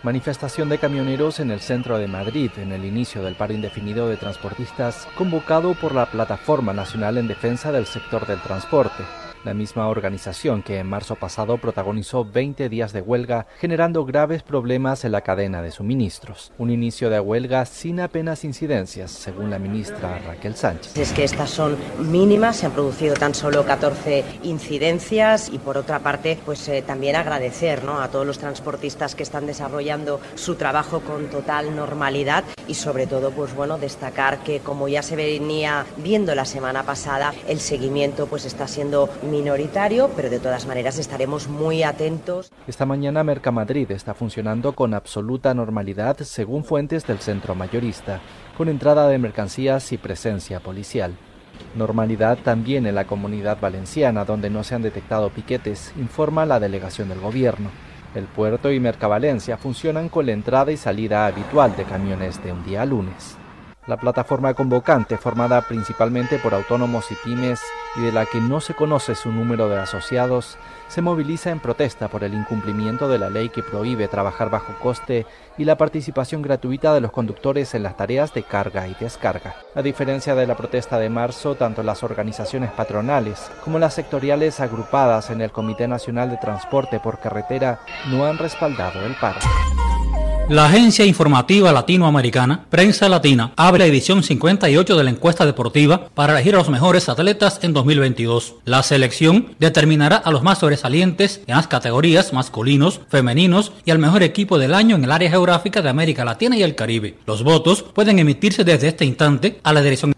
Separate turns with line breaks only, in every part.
Manifestación de camioneros en el centro de Madrid, en el inicio del paro indefinido de transportistas convocado por la Plataforma Nacional en Defensa del Sector del Transporte, la misma organización que en marzo pasado protagonizó 20 días de huelga, generando graves problemas en la cadena de suministros. Un inicio de huelga sin apenas incidencias, según la ministra Raquel Sánchez.
Es que estas son mínimas, se han producido tan solo 14 incidencias y por otra parte, pues también agradecer, ¿no?, a todos los transportistas que están desarrollando su trabajo con total normalidad y sobre todo, pues bueno, destacar que como ya se venía viendo la semana pasada, el seguimiento pues está siendo minoritario, pero de todas maneras estaremos muy atentos.
Esta mañana Mercamadrid está funcionando con absoluta normalidad según fuentes del centro mayorista, con entrada de mercancías y presencia policial. Normalidad también en la Comunidad Valenciana, donde no se han detectado piquetes, informa la delegación del gobierno. El puerto y Mercavalencia funcionan con la entrada y salida habitual de camiones de un día a lunes. La plataforma convocante, formada principalmente por autónomos y pymes y de la que no se conoce su número de asociados, se moviliza en protesta por el incumplimiento de la ley que prohíbe trabajar bajo coste y la participación gratuita de los conductores en las tareas de carga y descarga. A diferencia de la protesta de marzo, tanto las organizaciones patronales como las sectoriales agrupadas en el Comité Nacional de Transporte por Carretera no han respaldado el paro.
La agencia informativa latinoamericana Prensa Latina abre la edición 58 de la encuesta deportiva para elegir a los mejores atletas en 2022. La selección determinará a los más sobresalientes en las categorías masculinos, femeninos y al mejor equipo del año en el área geográfica de América Latina y el Caribe. Los votos pueden emitirse desde este instante a la dirección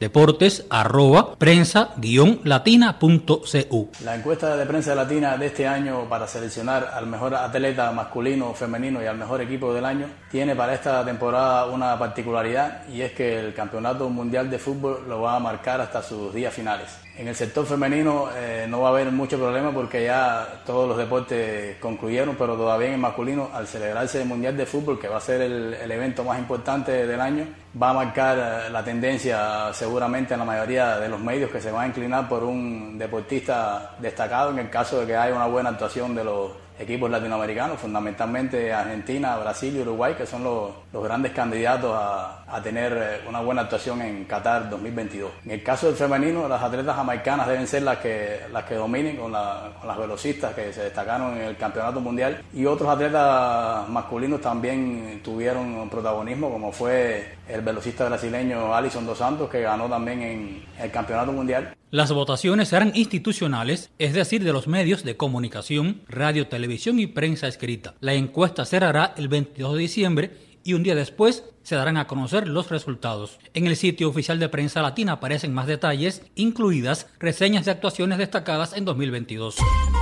deportes@prensa-latina.cu.
La encuesta de Prensa Latina de este año para seleccionar al mejor atleta masculino, femenino y al mejor equipo del año tiene para esta temporada una particularidad, y es que el Campeonato Mundial de Fútbol lo va a marcar hasta sus días finales. En el sector femenino no va a haber mucho problema porque ya todos los deportes concluyeron, pero todavía en el masculino, al celebrarse el Mundial de Fútbol, que va a ser el evento más importante del año, va a marcar la tendencia seguramente en la mayoría de los medios, que se va a inclinar por un deportista destacado en el caso de que haya una buena actuación de los equipos latinoamericanos, fundamentalmente Argentina, Brasil y Uruguay, que son los grandes candidatos a tener una buena actuación en Qatar 2022. En el caso del femenino, las atletas jamaicanas deben ser las que dominen con las velocistas que se destacaron en el campeonato mundial, y otros atletas masculinos también tuvieron protagonismo, como fue el velocista brasileño Alisson dos Santos, que ganó también en el campeonato mundial.
Las votaciones serán institucionales, es decir, de los medios de comunicación, radio, televisión y prensa escrita. La encuesta cerrará el 22 de diciembre y un día después se darán a conocer los resultados. En el sitio oficial de Prensa Latina aparecen más detalles, incluidas reseñas de actuaciones destacadas en 2022.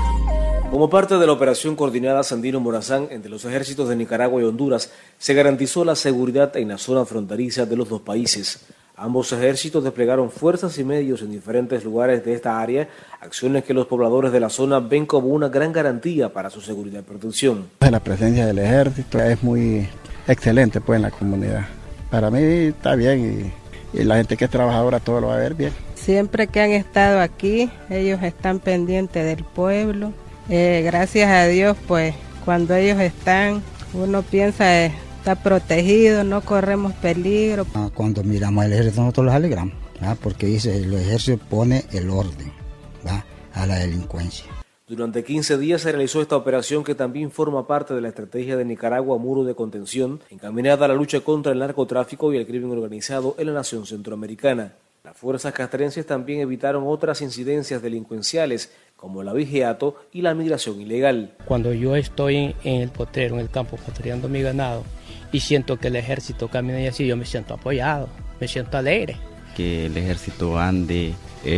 Como parte de la operación coordinada Sandino Morazán entre los ejércitos de Nicaragua y Honduras, se garantizó la seguridad en la zona fronteriza de los dos países. Ambos ejércitos desplegaron fuerzas y medios en diferentes lugares de esta área, acciones que los pobladores de la zona ven como una gran garantía para su seguridad y protección.
La presencia del ejército es muy excelente pues en la comunidad. Para mí está bien y la gente que es trabajadora todo lo va a ver bien.
Siempre que han estado aquí, ellos están pendientes del pueblo. Gracias a Dios, pues cuando ellos están, uno piensa está protegido, no corremos peligro.
Cuando miramos al ejército nosotros los alegramos, ¿verdad? Porque dice el ejército pone el orden, ¿verdad?, a la delincuencia.
Durante 15 días se realizó esta operación, que también forma parte de la estrategia de Nicaragua Muro de Contención, encaminada a la lucha contra el narcotráfico y el crimen organizado en la nación centroamericana. Las fuerzas castrenses también evitaron otras incidencias delincuenciales, como el abigeato y la migración ilegal.
Cuando yo estoy en el potrero, en el campo, pastoreando mi ganado, y siento que el ejército camina y así, yo me siento apoyado, me siento alegre.
Que el ejército ande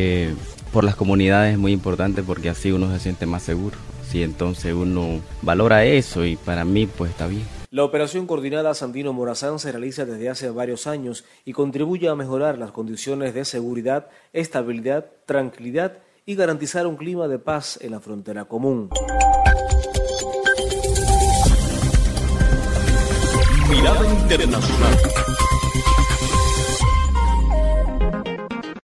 por las comunidades es muy importante, porque así uno se siente más seguro. Sí, entonces uno valora eso y para mí pues está bien.
La operación coordinada Sandino Morazán se realiza desde hace varios años y contribuye a mejorar las condiciones de seguridad, estabilidad, tranquilidad y garantizar un clima de paz en la frontera común.
Mirada Internacional.